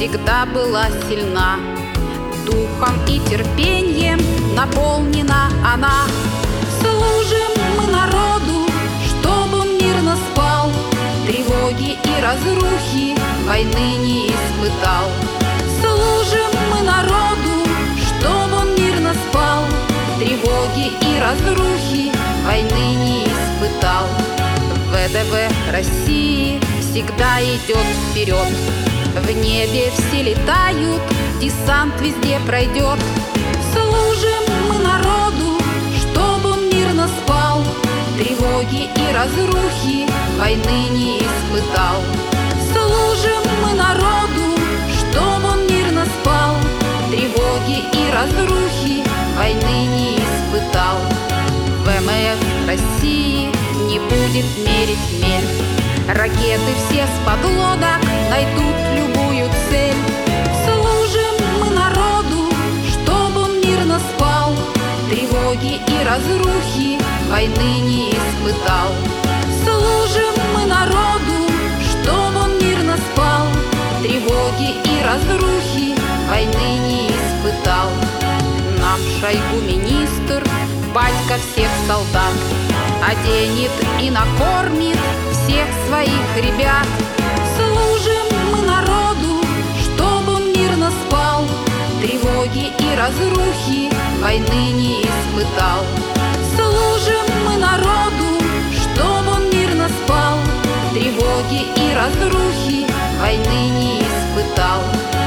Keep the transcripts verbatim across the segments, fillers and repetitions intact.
всегда была сильна, духом и терпением наполнена она. Служим мы народу, чтобы он мирно спал, тревоги и разрухи войны не испытал. Служим мы народу, чтобы он мирно спал, тревоги и разрухи войны не испытал. ВДВ России всегда идет вперед, в небе все летают, десант везде пройдет. Служим мы народу, чтобы он мирно спал, тревоги и разрухи войны не испытал. Служим мы народу, чтобы он мирно спал, тревоги и разрухи войны не испытал. ВМФ России не будет мерить мель, ракеты все с подлодок найдут любую цель. Служим мы народу, чтобы он мирно спал, тревоги и разрухи войны не испытал. Служим мы народу, чтобы он мирно спал, тревоги и разрухи войны не испытал. Нам Шойгу министр, батька всех солдат, оденет и накормит всех своих ребят. Служим мы народу, чтобы он мирно спал, тревоги и разрухи войны не испытал. Служим мы народу, чтобы он мирно спал, тревоги и разрухи войны не испытал.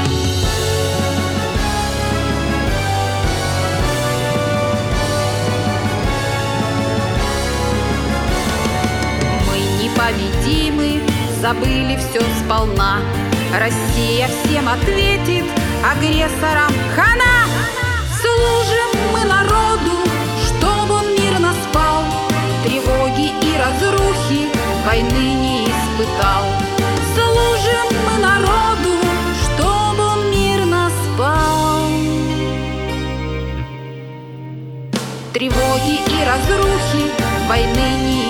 Непобедимы, забыли все сполна, Россия всем ответит, агрессорам хана. Служим мы народу, чтобы он мирно спал, тревоги и разрухи войны не испытал. Служим мы народу, чтобы он мирно спал, тревоги и разрухи войны не